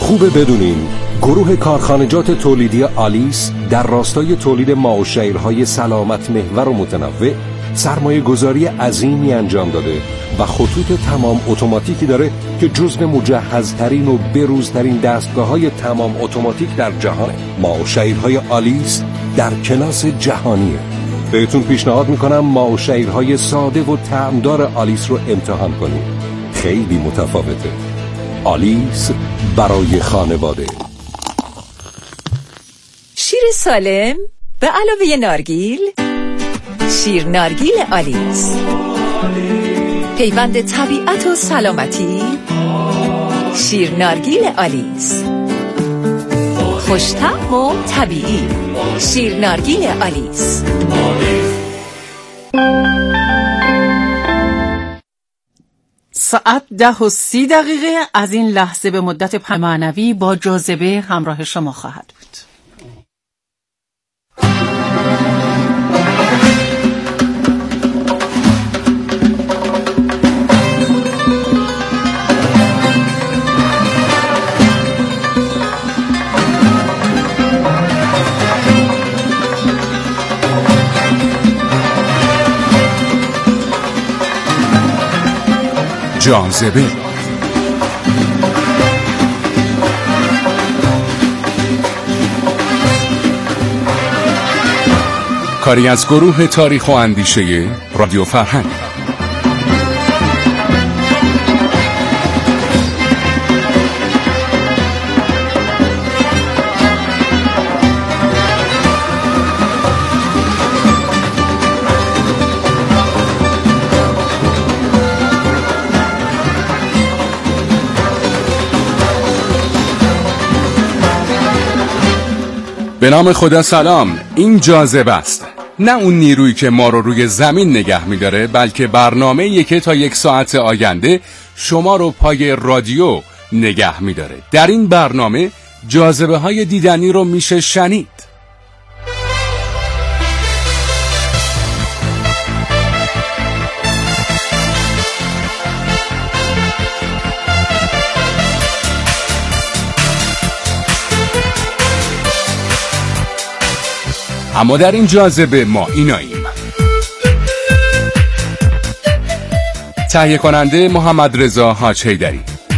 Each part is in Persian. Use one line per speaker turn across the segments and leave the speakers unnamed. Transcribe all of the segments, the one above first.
خوبه بدونین گروه کارخانجات تولیدی آلیس در راستای تولید ماء و شیرهای سلامت محور و متنوع سرمایه گذاری عظیمی انجام داده و خطوط تمام اتوماتیکی داره که جزو مجهزترین و بروزترین دستگاه‌های تمام اتوماتیک در جهانه. ماء و شیرهای آلیس در کلاس جهانیه. بهتون پیشنهاد میکنم ماء و شیرهای ساده و طعمدار آلیس رو امتحان کنید. خیلی متفاوته. آلیس برای خانواده.
شیر سالم به علاوه نارگیل، شیر نارگیل آلیس، پیوند طبیعت و سلامتی. شیر نارگیل آلیس، خوش‌طعم و طبیعی. شیر نارگیل آلیس.
ساعت 10:30 از این لحظه به مدت معنوی با جاذبه همراه شما خواهد بود.
جاذبه. کاری از گروه تاریخ و اندیشه رادیو فرهنگ. به نام خدا سلام. این جاذبه است، نه اون نیرویی که ما رو روی زمین نگه می‌داره، بلکه برنامه‌ای که تا 1 ساعت آینده شما رو پای رادیو نگه می‌داره. در این برنامه جاذبه‌های دیدنی رو میشه شنید. اما در این جاذبه ما ایناییم. تهیه کننده محمد رضا حاج حیدری،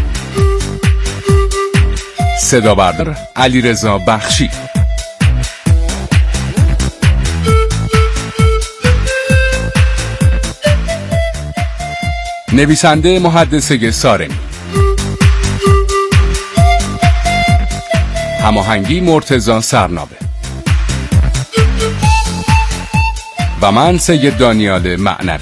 صدا بردار علیرضا بخشی، نویسنده محدثه سارمی، هماهنگی مرتضی سرنابه و من سید دانیال معنوی.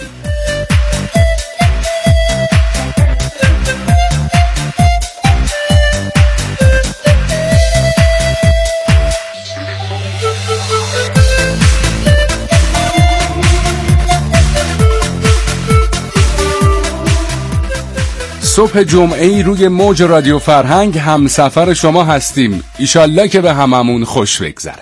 صبح جمعه‌ای روی موج رادیو فرهنگ همسفر شما هستیم. ایشالله که به هممون خوش بگذره.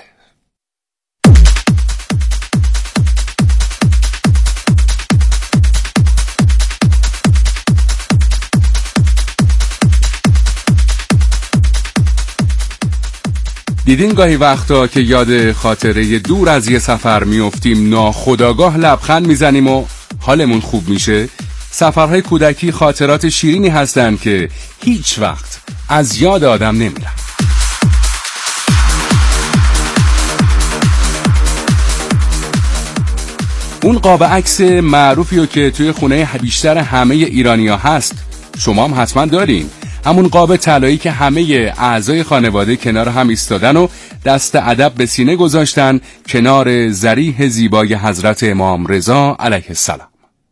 دیدین گاهی وقتا که یاد خاطره دور از یه سفر میافتیم، ناخودآگاه لبخند میزنیم و حالمون خوب میشه؟ سفرهای کودکی خاطرات شیرینی هستن که هیچ وقت از یاد آدم نمیرن. اون قاب عکس معروفیو که توی خونه بیشتر همه ایرانی‌ها هست، شما هم حتما دارین. همون قاب طلایی که همه اعضای خانواده کنار هم ایستادن و دست ادب به سینه گذاشتن کنار ضریح زیبای حضرت امام رضا علیه السلام.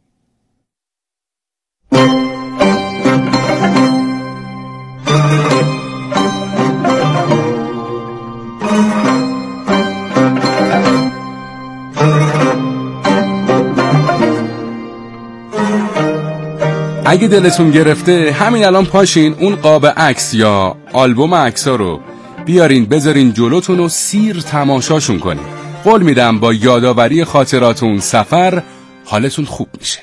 اگه دلتون گرفته همین الان پاشین اون قاب عکس یا آلبوم عکس‌ها رو بیارین بذارین جلوتون و سیر تماشاشون کنین. قول میدم با یادآوری خاطرات اون سفر حالتون خوب میشه.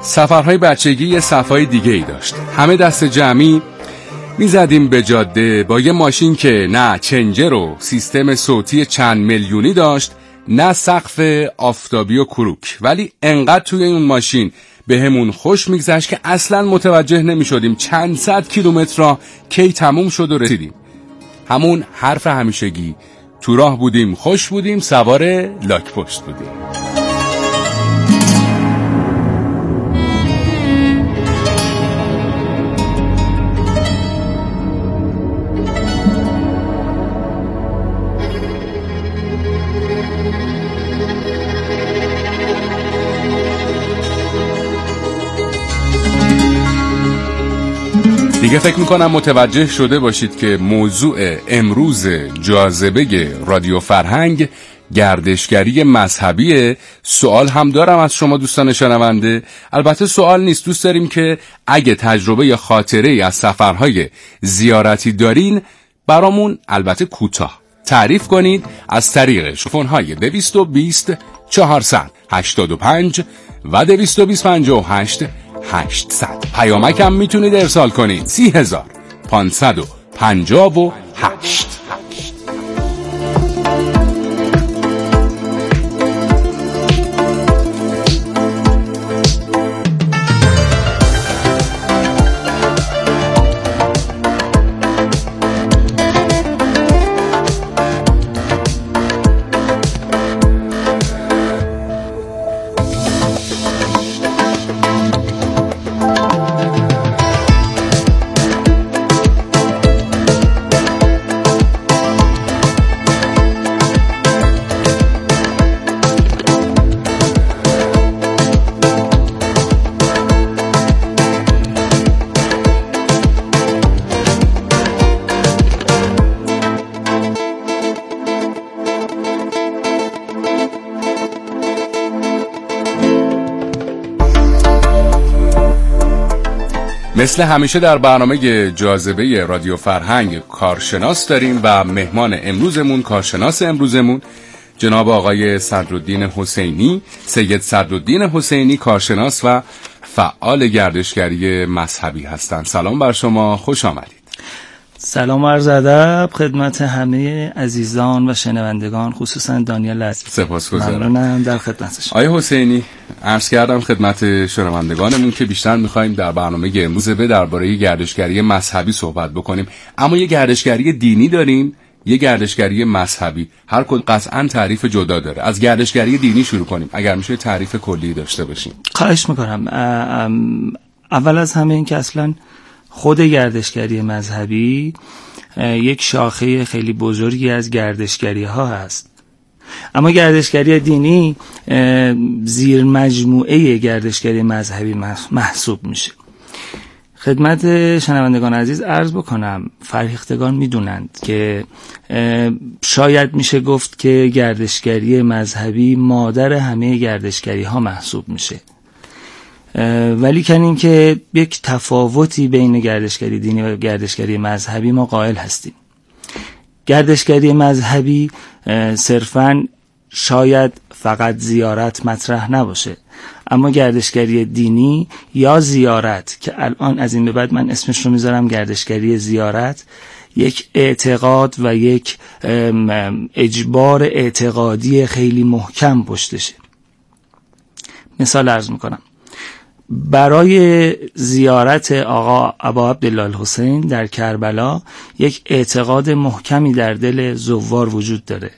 سفرهای بچگی یه صفای دیگه ای داشت. همه دست جمعی میزدیم به جاده با یه ماشین که نه چنجر و سیستم صوتی چند میلیونی داشت، نه سقف آفتابی و کروک، ولی انقدر توی اون ماشین به همون خوش میگذشت که اصلا متوجه نمیشدیم چند صد کیلومتر راه کی تموم شد و رسیدیم. همون حرف همیشگی، تو راه بودیم خوش بودیم، سوار لاک پشت بودیم. دیگه فکر میکنم متوجه شده باشید که موضوع امروز جاذبه رادیو فرهنگ گردشگری مذهبیه. سوال هم دارم از شما دوستان شنونده. البته سوال نیست، دوست داریم که اگه تجربه یا خاطره از سفرهای زیارتی دارین برامون البته کوتاه تعریف کنید از طریق تلفن‌های 220 400 85 و 220 58 800. پیامک هم میتونید ارسال کنید 30558. مثل همیشه در برنامه جاذبه رادیو فرهنگ کارشناس داریم و مهمان امروزمون، کارشناس امروزمون جناب آقای صدرالدین حسینی، سید صدرالدین حسینی، کارشناس و فعال گردشگری مذهبی هستند. سلام بر شما، خوش آمدید.
سلام و عرض ادب خدمت همه عزیزان و شنوندگان، خصوصا دانیال عزیز.
سپاسگزارم.
ممنونم، در خدمتشم.
آقای حسینی، عرض کردم خدمت شنوندگانمون که بیشتر می‌خوایم در برنامه امروز درباره گردشگری مذهبی صحبت بکنیم، اما یه گردشگری دینی داریم، یه گردشگری مذهبی. هر کدوم قطعاً تعریف جدا داره. از گردشگری دینی شروع کنیم، اگر میشه تعریف کلی داشته باشیم.
خواهش می‌کنم. اول از همه این که اصلاً خود گردشگری مذهبی یک شاخه خیلی بزرگی از گردشگری ها هست، اما گردشگری دینی زیر مجموعه گردشگری مذهبی محسوب میشه. خدمت شنوندگان عزیز عرض بکنم، فرهیختگان میدونند که شاید میشه گفت که گردشگری مذهبی مادر همه گردشگری ها محسوب میشه، ولی کنیم که یک تفاوتی بین گردشگری دینی و گردشگری مذهبی ما قائل هستیم. گردشگری مذهبی صرفاً شاید فقط زیارت مطرح نباشه، اما گردشگری دینی یا زیارت که الان از این به بعد من اسمش رو میذارم گردشگری زیارت، یک اعتقاد و یک اجبار اعتقادی خیلی محکم پشتشه. مثال عرض میکنم، برای زیارت آقا ابا عبدالله الحسین در کربلا یک اعتقاد محکمی در دل زوار وجود داره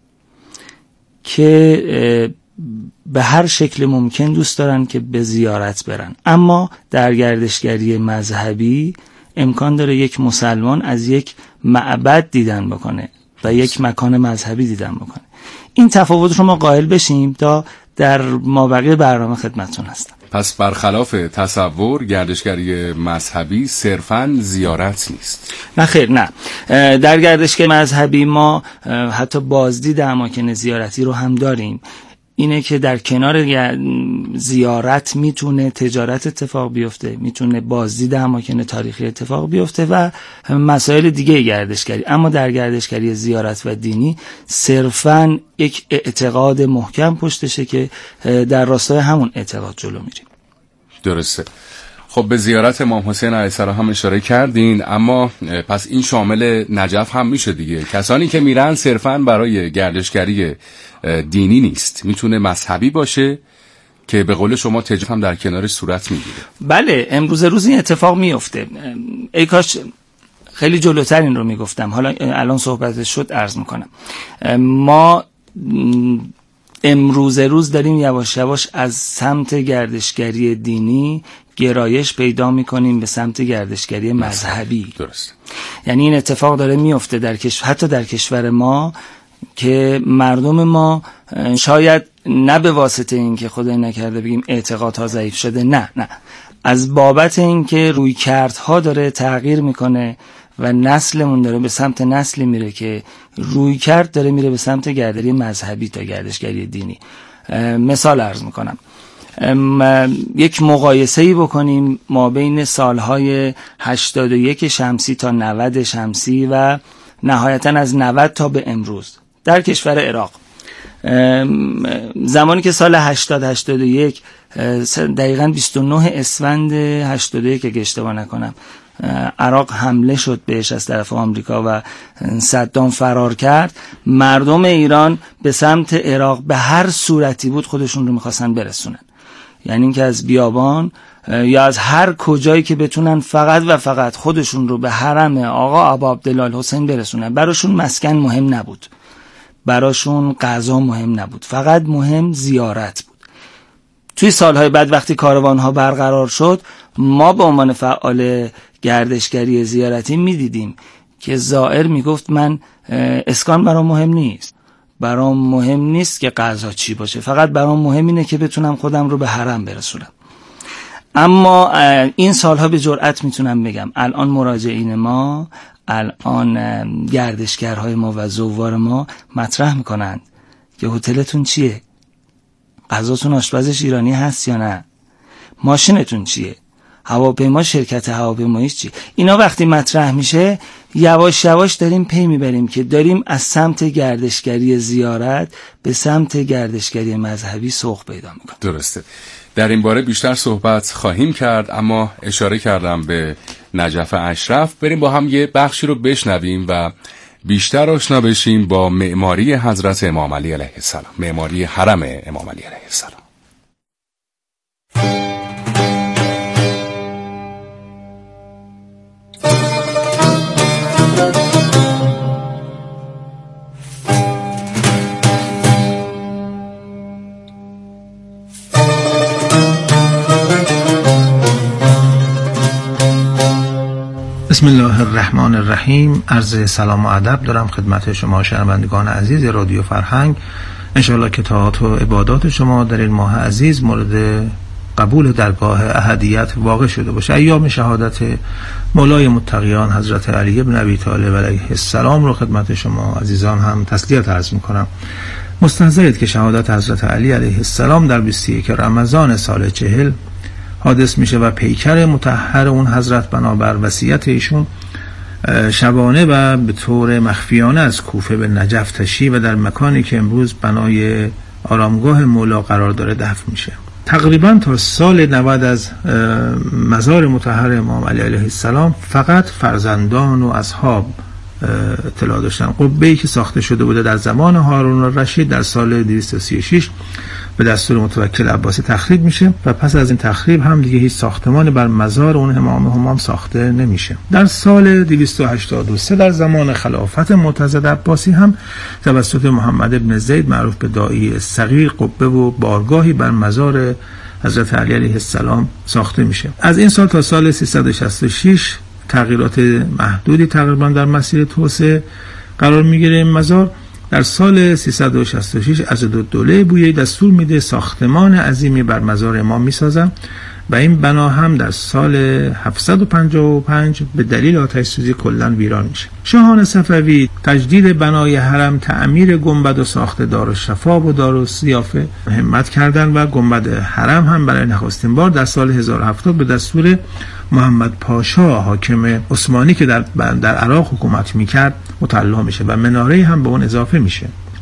که به هر شکل ممکن دوست دارن که به زیارت برن، اما در گردشگری مذهبی امکان داره یک مسلمان از یک معبد دیدن بکنه و یک مکان مذهبی دیدن بکنه. این تفاوت رو ما قائل بشیم تا در مابقی برنامه خدمتتون هستم.
پس برخلاف تصور گردشگری مذهبی صرفاً زیارت نیست.
نه خیر، نه. در گردشگری مذهبی ما حتی بازدید اماکن زیارتی رو هم داریم. اینه که در کنار زیارت میتونه تجارت اتفاق بیفته، میتونه بازدید اماکن تاریخی اتفاق بیفته و مسائل دیگه گردشگری، اما در گردشگری زیارت و دینی صرفاً یک اعتقاد محکم پشتشه که در راستای همون اعتقاد جلو میریم.
درسته. خب به زیارت امام حسین علیه السلام هم اشاره کردین، اما پس این شامل نجف هم میشه دیگه. کسانی که میرن صرفاً برای گردشگری دینی نیست، میتونه مذهبی باشه که به قول شما تجارت هم در کنارش صورت میگیره.
بله، امروز روز این اتفاق میفته. ای کاش خیلی جلوتر این رو میگفتم، حالا الان صحبتش شد عرض میکنم. ما امروز روز داریم یواش یواش از سمت گردشگری دینی گرایش پیدا میکنیم به سمت گردشگری مذهبی.
درست.
یعنی این اتفاق داره میفته حتی در کشور ما، که مردم ما شاید نه به واسطه این که خدای نکرده بگیم اعتقادها ضعیف شده، نه از بابت این که رویکردها داره تغییر میکنه و نسلمون داره به سمت نسلی میره که رویکرد داره میره به سمت گردشگری مذهبی تا گردشگری دینی. مثال عرض میکنم، یک مقایسه‌ای بکنیم ما بین سالهای 81 شمسی تا 90 شمسی و نهایتاً از 90 تا به امروز در کشور عراق. زمانی که سال 80-81 دقیقاً 29 اسفند 81 اگه اشتباه نکنم عراق حمله شد بهش از طرف آمریکا و صدام فرار کرد، مردم ایران به سمت عراق به هر صورتی بود خودشون رو میخواستن برسونن. یعنی اینکه از بیابان یا از هر کجایی که بتونن فقط و فقط خودشون رو به حرم آقا ابا عبدالله الحسین برسونن. براشون مسکن مهم نبود، براشون غذا مهم نبود، فقط مهم زیارت بود. توی سالهای بعد وقتی کاروانها برقرار شد، ما به عنوان فعال گردشگری زیارتی میدیدیم که زائر میگفت من اسکان برام مهم نیست، برام مهم نیست که غذا چی باشه، فقط برام مهم اینه که بتونم خودم رو به حرم برسونم. اما این سالها به جرئت میتونم بگم الان مراجعین ما، الان گردشگرهای ما و زوار ما مطرح میکنند که هتلتون چیه؟ غذاتون آشپزش ایرانی هست یا نه؟ ماشینتون چیه؟ هواپیما شرکت هواپیماییش چی؟ اینا وقتی مطرح میشه یواش یواش داریم پی میبریم که داریم از سمت گردشگری زیارت به سمت گردشگری مذهبی سوق پیدا میکنیم.
درسته. در این باره بیشتر صحبت خواهیم کرد، اما اشاره کردم به نجف اشرف. بریم با هم یه بخشی رو بشنویم و بیشتر آشنا بشیم با معماری حضرت امام علی علیه السلام، معماری حرم امام علی علیه السلام.
بسم الله الرحمن الرحیم. عرض سلام و ادب دارم خدمت شما شنوندگان عزیز رادیو فرهنگ. انشاءالله که طاعات و عبادات شما در این ماه عزیز مورد قبول درگاه احدیت واقع شده باشه. ایام شهادت مولای متقیان حضرت علی بن ابی طالب علیه السلام رو خدمت شما عزیزان هم تسلیت عرض میکنم. مستحضرید که شهادت حضرت علی علیه السلام در 21 رمضان سال 40 حادث میشه و پیکر مطهر اون حضرت بنابر وصیت ایشون شبانه و به طور مخفیانه از کوفه به نجف تشریف و در مکانی که امروز بنای آرامگاه مولا قرار داره دفن میشه. تقریبا تا سال 90 از مزار مطهر امام علی علیه السلام فقط فرزندان و اصحاب اطلاع داشتن. قبه‌ای که ساخته شده بوده در زمان هارون الرشید در سال 236 به دستور متوکل عباسی تخریب میشه و پس از این تخریب هم دیگه هیچ ساختمانی بر مزار اون امام همام ساخته نمیشه. در سال 283 در زمان خلافت معتضد عباسی هم توسط محمد ابن زید معروف به داعی صغیر قبه و بارگاهی بر مزار حضرت علی علیه السلام ساخته میشه. از این سال تا سال 366 تغییرات محدودی تقریبا در مسیر توسعه قرار میگیره این مزار. در سال 366 عضدالدوله بویه‌ای دستور میده ساختمان عظیمی بر مزار امام میسازن و این بنا هم در سال 755 به دلیل آتش سوزی کلاً ویران میشه. شاهان صفوی تجدید بنای حرم، تعمیر گنبد و ساخت دارالشفا و دارالضیافه همت کردند و گنبد حرم هم برای نخستین بار در سال 1070 به دستور محمد پاشا حاکم عثمانی که در عراق حکومت میکرد مطلع میشه و مناره هم به اون اضافه میشه.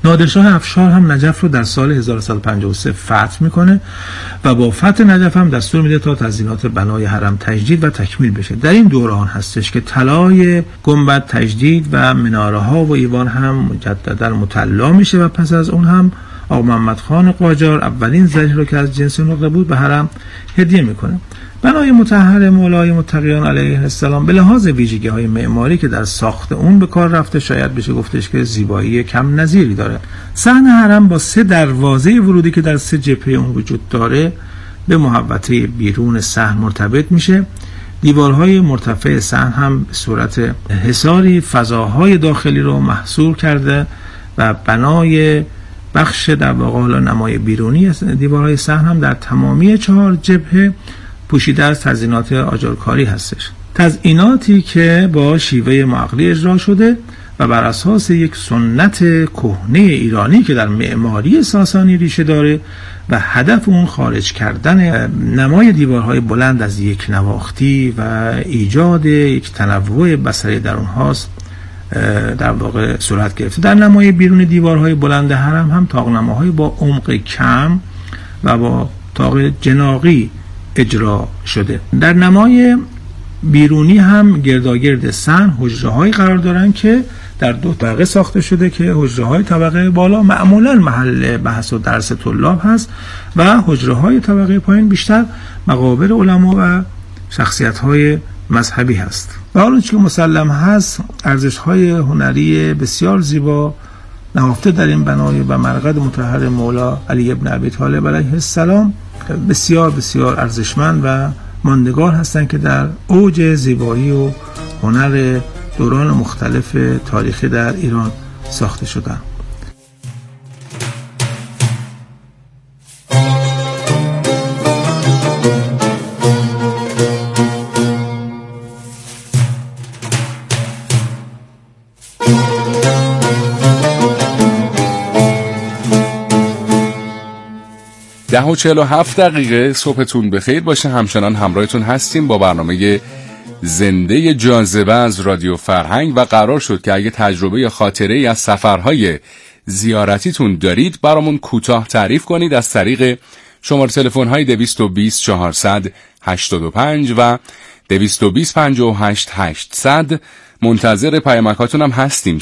نادرشاه افشار هم نجف رو در سال 1153 فتح میکنه و با فتح نجف هم دستور میده تا تزیینات بنای حرم تجدید و تکمیل بشه. در این دوران هستش که طلای گنبد تجدید و مناره ها و ایوان هم مجددا مطلا میشه و پس از اون هم آقا محمد خان قاجار اولین زری رو که از جنس نقره بود به حرم هدیه میکنه. بنای مطهر مولای متقیان علیه السلام به لحاظ ویژگی‌های معماری که در ساخت اون به کار رفته شاید بشه گفتش که زیبایی کم نظیری داره. صحن حرم با 3 دروازه ورودی که در 3 جبهه اون وجود داره به محوطه بیرون صحن مرتبط میشه. دیوارهای مرتفع صحن هم به صورت حصاری فضاهای داخلی رو محصور کرده و بنای بخش در واقع نمای بیرونی دیوارهای صحن هم در تمامی 4 جبهه پوشیده از تزیینات آجرکاری هستش. تزییناتی که با شیوه معقلی اجرا شده و بر اساس یک سنت کهنه ایرانی که در معماری ساسانی ریشه داره و هدف اون خارج کردن نمای دیوارهای بلند از یک نواختی و ایجاد یک تنوع بصری در اونهاست در واقع صورت گرفته. در نمای بیرون دیوارهای بلند حرم هم طاق‌نماهای با عمق کم و با طاق جناغی اجرا شده. در نمای بیرونی هم گرداگرد صحن حجره‌هایی قرار دارن که در 2 طبقه ساخته شده که حجره‌های طبقه بالا معمولاً محل بحث و درس طلاب هست و حجره‌های طبقه پایین بیشتر مقابر علما و شخصیت‌های مذهبی هست. و حالا که مسلم هست ارزش‌های هنری بسیار زیبا نهفته در این بنای و مرقد مطهر مولا علی ابن ابی طالب علیه السلام بسیار بسیار ارزشمند و ماندگار هستند که در اوج زیبایی و هنر دوران مختلف تاریخی در ایران ساخته شدند.
ده و 47 دقیقه صبحتون بخیر باشه. همچنان همراهتون هستیم با برنامه زنده جاذبه از رادیو فرهنگ و قرار شد که اگه تجربه یا خاطره ای از سفرهای زیارتیتون دارید برامون کوتاه تعریف کنید از طریق شماره تلفن های 220 400 825 و 220 58 800. منتظر پیامکاتون هم هستیم.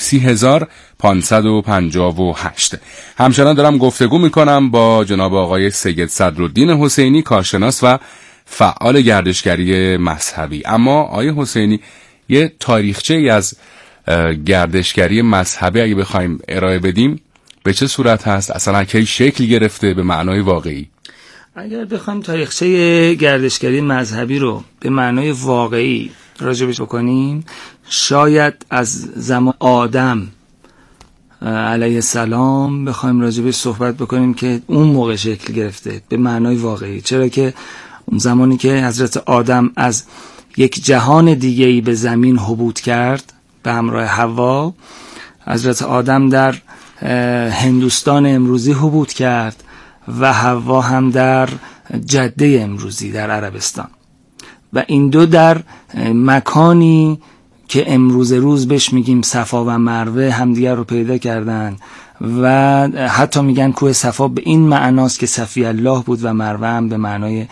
30558. همچنان دارم گفتگو میکنم با جناب آقای سید صدرالدین حسینی، کارشناس و فعال گردشگری مذهبی. اما آقای حسینی، یه تاریخچه ای از گردشگری مذهبی اگه بخوایم ارائه بدیم به چه صورت هست؟ اصلا کی شکل گرفته به معنای واقعی؟
اگر بخوایم تاریخچه گردشگری مذهبی رو به معنای واقعی راجبش بکنیم، شاید از زمان آدم علیه السلام بخوایم راجبش صحبت بکنیم که اون موقع شکل گرفته به معنای واقعی. چرا که اون زمانی که حضرت آدم از یک جهان دیگه‌ای به زمین هبوط کرد به همراه حوا، حضرت آدم در هندوستان امروزی هبوط کرد و حوا هم در جده امروزی در عربستان، و این دو در مکانی که امروز روز بهش میگیم صفا و مروه همدیگر رو پیدا کردن و حتی میگن کوه صفا به این معناست که صفی الله بود و مروه هم به معنای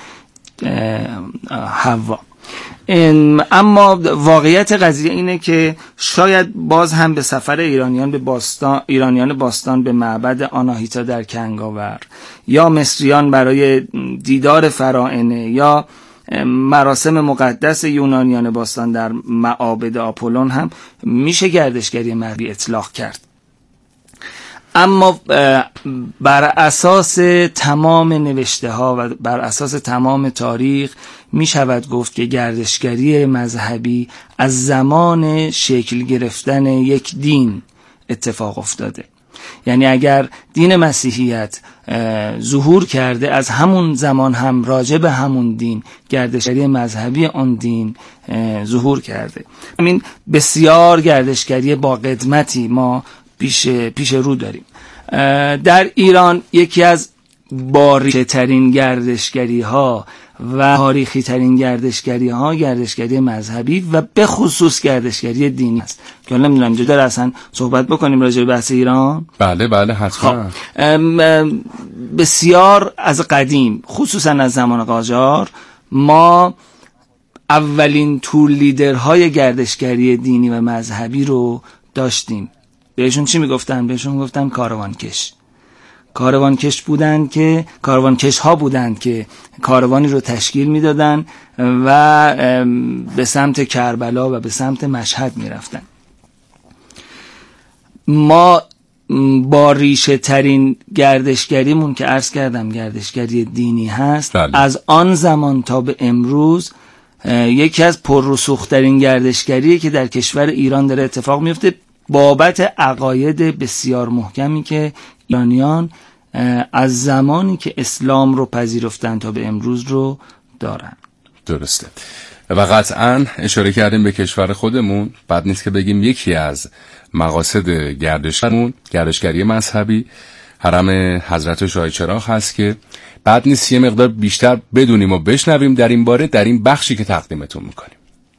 حوا. اما واقعیت قضیه اینه که شاید باز هم به سفر ایرانیان باستان به معبد آناهیتا در کنگاور یا مصریان برای دیدار فراعنه یا مراسم مقدس یونانیان باستان در معابد آپولون هم میشه گردشگری مذهبی اطلاق کرد. اما بر اساس تمام نوشته ها و بر اساس تمام تاریخ می شود گفت که گردشگری مذهبی از زمان شکل گرفتن یک دین اتفاق افتاده. یعنی اگر دین مسیحیت ظهور کرده، از همون زمان هم راجع به همون دین گردشگری مذهبی آن دین ظهور کرده. همین بسیار گردشگری با قدمتی ما پیش رو داریم. در ایران یکی از باریکه ترین گردشگری ها و تاریخی ترین گردشگری ها گردشگری مذهبی و به خصوص گردشگری دینی است که حالا نمیدونم اینجا اصلا صحبت بکنیم راجع به بحث ایران.
بله حتما.
بسیار از قدیم خصوصا از زمان قاجار ما اولین تور لیدرهای گردشگری دینی و مذهبی رو داشتیم. بهشون چی میگفتن؟ بهشون گفتن کاروانکش. کاروانکش ها بودند که کاروانی رو تشکیل میدادن و به سمت کربلا و به سمت مشهد میرفتن. ما با ریشه ترین گردشگریمون که عرض کردم گردشگری دینی هست، از آن زمان تا به امروز یکی از پررسوخ‌ترین گردشگریه که در کشور ایران داره اتفاق میفته بابت عقاید بسیار محکمی که ایرانیان از زمانی که اسلام رو پذیرفتن تا به امروز رو دارن.
درسته. و قطعا اشاره کردیم به کشور خودمون، بد نیست که بگیم یکی از مقاصد گردشگری مذهبی حرم حضرت شاه چراغ هست که بد نیست یه مقدار بیشتر بدونیم و بشنویم در این باره در این بخشی که تقدیمتون میکنیم.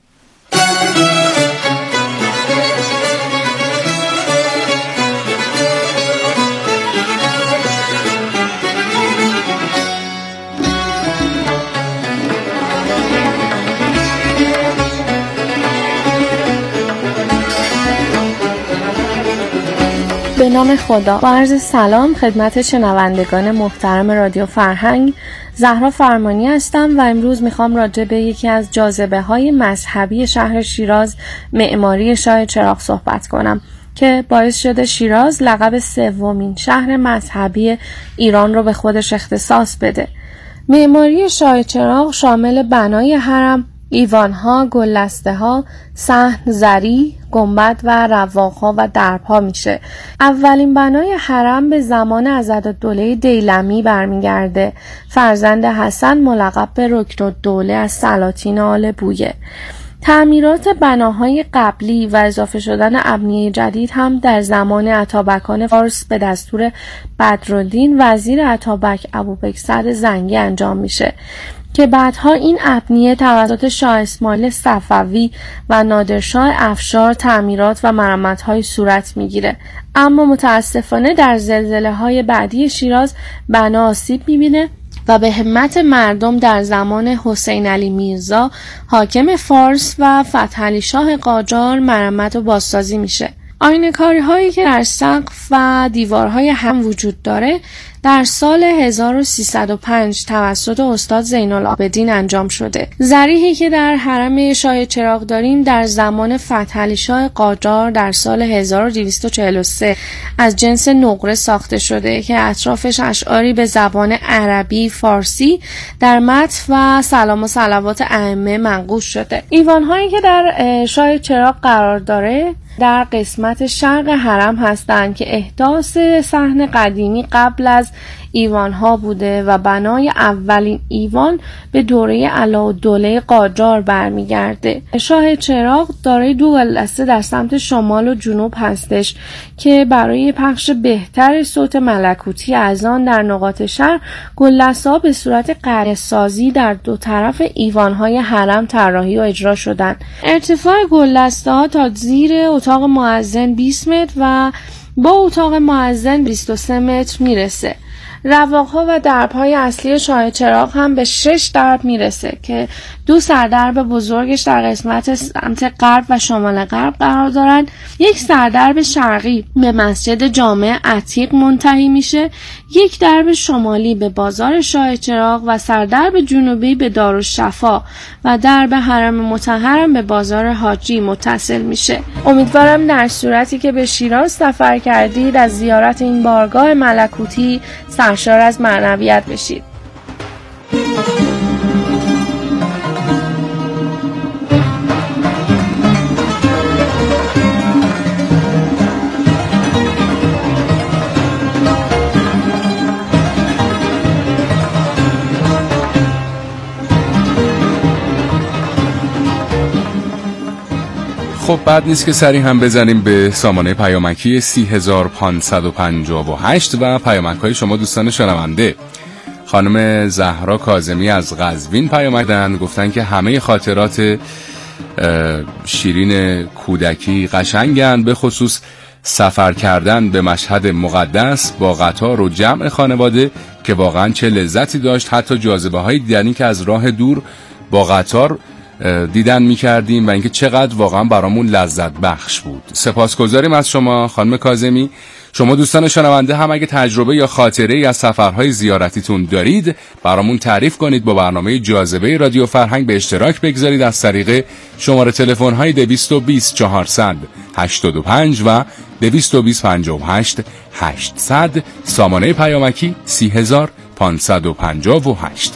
به نام خدا. با عرض سلام خدمت شنوندگان محترم رادیو فرهنگ، زهرا فرمانی هستم و امروز میخوام راجع به یکی از جاذبه‌های مذهبی شهر شیراز، معماری شاه چراغ صحبت کنم که باعث شده شیراز لقب سومین شهر مذهبی ایران رو به خودش اختصاص بده. معماری شاه چراغ شامل بنای حرم، ایوان‌ها، گلدسته‌ها، صحن، زری، گنبد و رواق‌ها و درب‌ها میشه. اولین بنای حرم به زمان عضدالدوله دیلمی برمیگرده، فرزند حسن ملقب به رکن‌الدوله از سلاطین آل بویه. تعمیرات بناهای قبلی و اضافه شدن ابنیه جدید هم در زمان اتابکان فارس به دستور بدرالدین وزیر اتابک ابوبکر زنگی انجام میشه که بعدها این ابنیه توسط شاه اسماعیل صفوی و نادرشاه افشار تعمیرات و مرمت‌های صورت میگیره. اما متاسفانه در زلزله‌های بعدی شیراز بنا آسیب میبینه و به همت مردم در زمان حسین علی میرزا حاکم فارس و فتحعلی شاه قاجار مرمت و بازسازی میشه. آینه‌کاری هایی که در سقف و دیوارهای هم وجود داره در سال 1305 توسط استاد زین‌العابدین انجام شده. ضریحی که در حرم شاه چراغ داریم در زمان فتحعلی شاه قاجار در سال 1243 از جنس نقره ساخته شده که اطرافش اشعاری به زبان عربی، فارسی در متن و سلام و صلوات ائمه منقوش شده. ایوان‌هایی که در شاه چراغ قرار داره در قسمت شرق حرم هستند که احداث صحن قدیمی قبل از ایوان‌ها بوده و بنای اولین ایوان به دوره علاءالدوله قاجار برمیگرده. شاه چراغ دارای دو گلدسته در سمت شمال و جنوب هستش که برای پخش بهتر صوت ملکوتی از آن در نقاط شهر گلدسته‌ها به صورت قره‌سازی در دو طرف ایوان‌های حرم طراحی و اجرا شدند. ارتفاع گلدسته‌ها تا زیر اتاق مؤذن 20 متر و با اتاق مؤذن 23 متر میرسه. رواق‌ها و درب‌های اصلی شاه چراغ هم به 6 درب میرسه که 2 سردرب بزرگش در قسمت سمت غرب و شمال غرب قرار دارن. یک سردرب شرقی به مسجد جامع عتیق منتهی میشه، یک درب شمالی به بازار شاه چراغ و سردرب جنوبی به دارالشفا و درب حرم مطهرم به بازار حاجی متصل میشه. امیدوارم در صورتی که به شیراز سفر کردید از زیارت این بارگاه ملکوتی سرشار از معنویت بشید.
خب بد نیست که سری هم بزنیم به سامانه پیامکی 30558 و پیامک های شما دوستان شنونده. خانم زهرا کاظمی از قزوین پیام دادن، گفتن که همه خاطرات شیرین کودکی قشنگن، به خصوص سفر کردن به مشهد مقدس با قطار و جمع خانواده که واقعا چه لذتی داشت. حتی جاذبه های دیدنی که از راه دور با قطار دیدن می‌کردیم و اینکه چقدر واقعا برامون لذت بخش بود. سپاسگزاریم از شما خانم کاظمی. شما دوستان شنونده هم اگه تجربه یا خاطره‌ای از سفرهای زیارتیتون دارید برامون تعریف کنید، با برنامه جاذبه رادیو فرهنگ به اشتراک بگذارید از طریق شماره تلفن‌های 220 400 85 و 220 58 800، سامانه پیامکی 30558.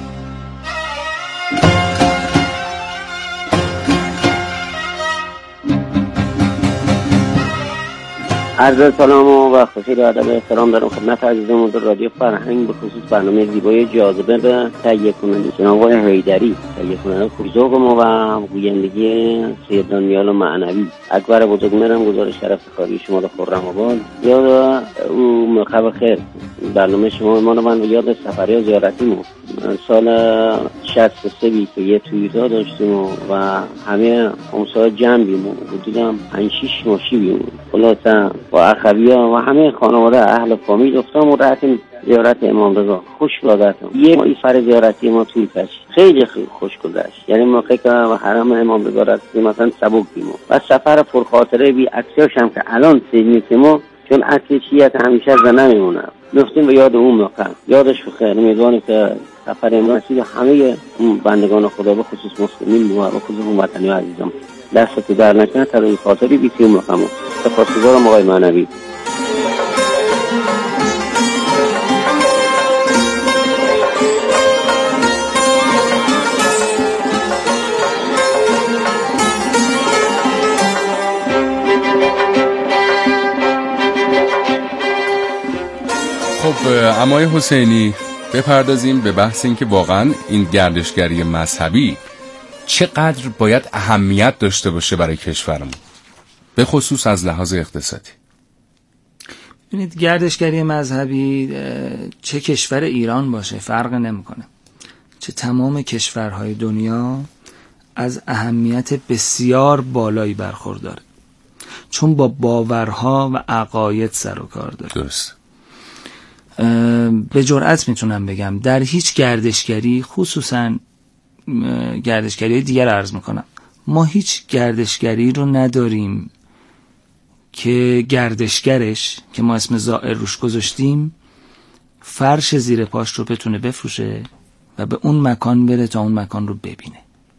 عرض سلام و خصوصی و ادب احترام دارم خدمت عزیزان در رادیو فرهنگ، به خصوص برنامه زیبای جاذبه به تهیه کننده جناب آقای حیدری، تهیه کننده پرذوق ما و گویندگی سید دانیال معنوی. اکبر بزرگمرم گزارش شرف کاری شما رو خرم آباد. یاد او مخب خیر برنامه شما ما رو یاد سفری زیارتیمون سال 63 که یه توییتا داشتیم و همه همسایه جمع بیم، حدوداً 5-6 ماشی بیم، خلاصه با اخویا و همه خانواده اهل فامیل افتادم و رفتیم زیارت امام رضا. خوش گذشت. یه ماهی سر زیارتی ما طول کشید، خیلی خوش گذشت. یعنی موقعی که حرم امام رضا رفتیم مثلا سبک بیم و سفر پرخاطره بی عکساش هم که الان سیدیم ما، چون عکسیت همیشه زنده میمونه، گفتیم به یاد اون موقع، یادش بخیر. امیدوارم که سفر امروز همه بندگان خدا به خصوص مسلمین و به خصوص وطنی عزیزم دست در نکنه تا این خاطری بیتیم رقمو. سپاسگزارم آقای معنوی.
خب عمای حسینی، بپردازیم به بحث این که واقعا این گردشگری مذهبی چقدر باید اهمیت داشته باشه برای کشورمون، به خصوص از لحاظ اقتصادی.
ببینید گردشگری مذهبی چه کشور ایران باشه فرق نمیکنه، چه تمام کشورهای دنیا از اهمیت بسیار بالایی برخورداره، چون با باورها و عقاید سر و کار داره.
درست.
به جرئت میتونم بگم در هیچ گردشگری، خصوصا گردشگری دیگر عرض میکنم، ما هیچ گردشگری رو نداریم که گردشگرش که ما اسم زائر روش گذاشتیم فرش زیر پاش رو بتونه بفروشه و به اون مکان بره تا اون مکان رو ببینه.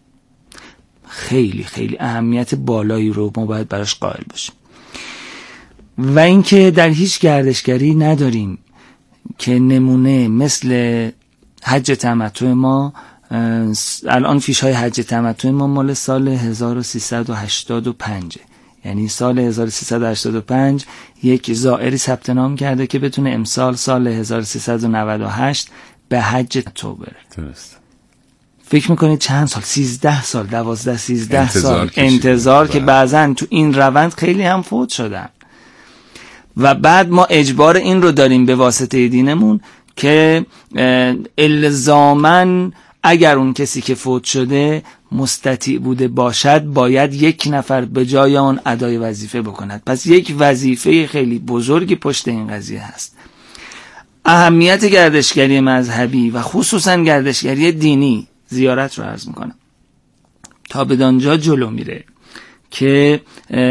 خیلی خیلی اهمیت بالایی رو ما باید براش قائل باشیم. و اینکه در هیچ گردشگری نداریم که نمونه مثل حج تمتع ما، الان فیش های حج تمتع ما مال سال 1385، یعنی سال 1385 یک زائری ثبت نام کرده که بتونه امسال سال 1398 به حج تمتع بره.
درست.
فکر میکنید چند سال؟ 13 سال 12-13 سال انتظار که بعضن تو این روند خیلی هم فوت شدن و بعد ما اجبار این رو داریم به واسطه دینمون که الزاماً اگر اون کسی که فوت شده مستطیع بوده باشد باید یک نفر به جای آن ادای وظیفه بکند. پس یک وظیفه خیلی بزرگی پشت این قضیه هست. اهمیت گردشگری مذهبی و خصوصاً گردشگری دینی، زیارت رو عرض میکنم، تا بدانجا جلو میره که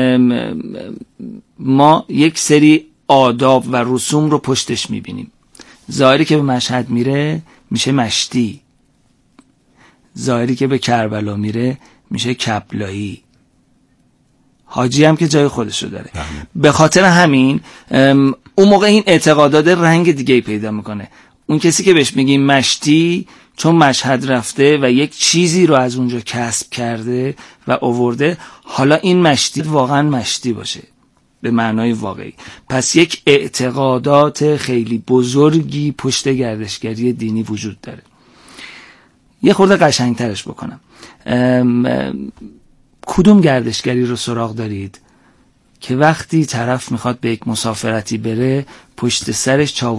ما یک سری آداب و رسوم رو پشتش میبینیم. زائری که به مشهد میره میشه مشتی، زائری که به کربلا میره میشه کبلایی، حاجی هم که جای خودشو داره. به خاطر همین اون موقع این اعتقادات رنگ دیگه پیدا میکنه. اون کسی که بهش میگیم مشتی چون مشهد رفته و یک چیزی رو از اونجا کسب کرده و آورده، حالا این مشتی واقعا مشتی باشه به معنای واقعی. پس یک اعتقادات خیلی بزرگی پشت گردشگری دینی وجود داره. یه خورده قشنگترش بکنم، کدوم گردشگری رو سراغ دارید که وقتی طرف میخواد به یک مسافرتی بره پشت سرش چاو